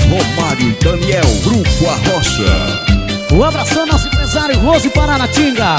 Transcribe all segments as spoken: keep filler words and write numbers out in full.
Romário e Daniel, Grupo Arrocha. Um abração ao nosso empresário Rose Paranatinga.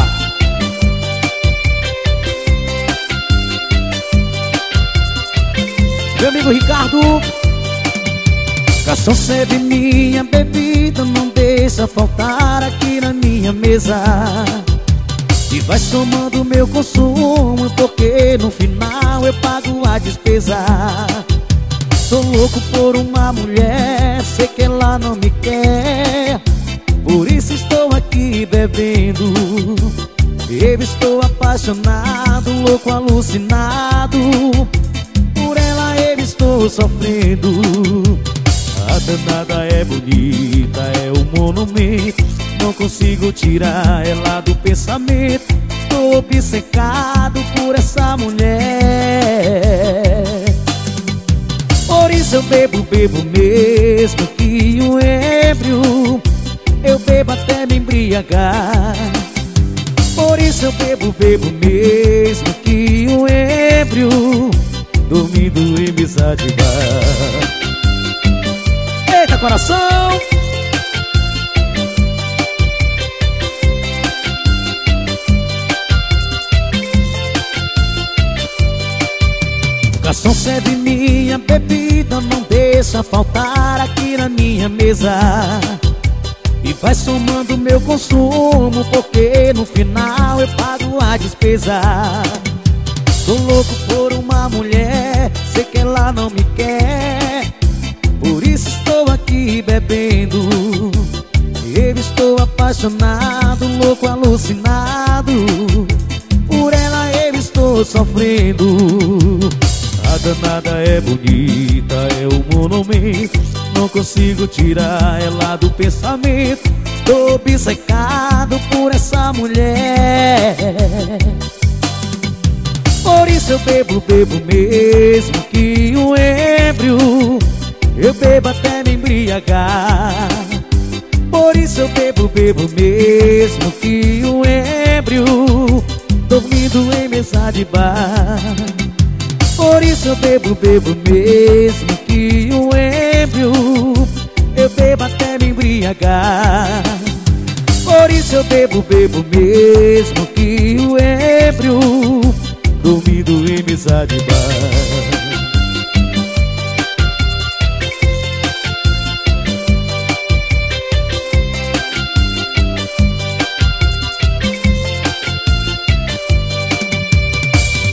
Meu amigo Ricardo. Garçom, serve minha bebida, não deixa faltar aqui na minha mesa. E vai somando meu consumo, porque no final eu pago a despesa. Sou louco por uma mulher, sei que ela não me quer, por isso estou aqui bebendo. Eu estou apaixonado, louco, alucinado, por ela eu estou sofrendo. A danada é bonita, é um monumento, não consigo tirar ela do pensamento. Tô obcecado por essa mulher. Por isso eu bebo, bebo mesmo que um ébrio. Eu bebo até me embriagar. Por isso eu bebo, bebo mesmo que um ébrio, dormindo em mesa de bar. Eita, coração! Garçom, serve minha bebida, não deixa faltar aqui na minha mesa. E vai somando meu consumo, porque no final eu pago a despesa. Sou louco por uma mulher, sei que ela não me quer, por isso estou aqui bebendo. Eu estou apaixonado, louco, alucinado, por ela eu estou sofrendo. A danada é bonita, é um monumento, não consigo tirar ela do pensamento. Tô obcecado por essa mulher. Por isso eu bebo, bebo mesmo que um ébrio. Eu bebo até me embriagar. Por isso eu bebo, bebo mesmo que um ébrio, dormindo em mesa de bar. Por isso eu bebo, bebo mesmo que um ébrio. Eu bebo até me embriagar. Por isso eu bebo, bebo mesmo que um ébrio, dormindo em mesa de bar.